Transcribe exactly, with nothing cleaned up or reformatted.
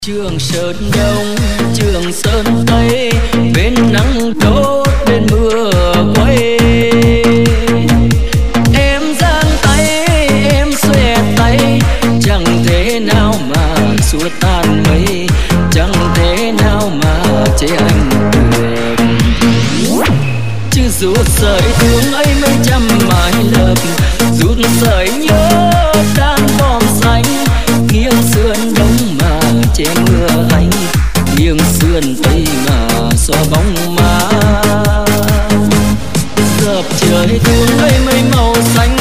Trường Sơn Đông, Trường Sơn Tây, bên nắng đốt bên mưa quay. Em giang tay, em xòe tay, chẳng thế nào mà xua tan mây, chẳng thế nào mà chế anh được. Chứ rút sợi thương ấy mấy trăm mái lợp, rút sợi nhớ đan bom xanh, nghiêng sườn đông mà che mưa anh, nghiêng sườn tây mà xóa bóng má. Dợp trời thương ấy mấy màu xanh,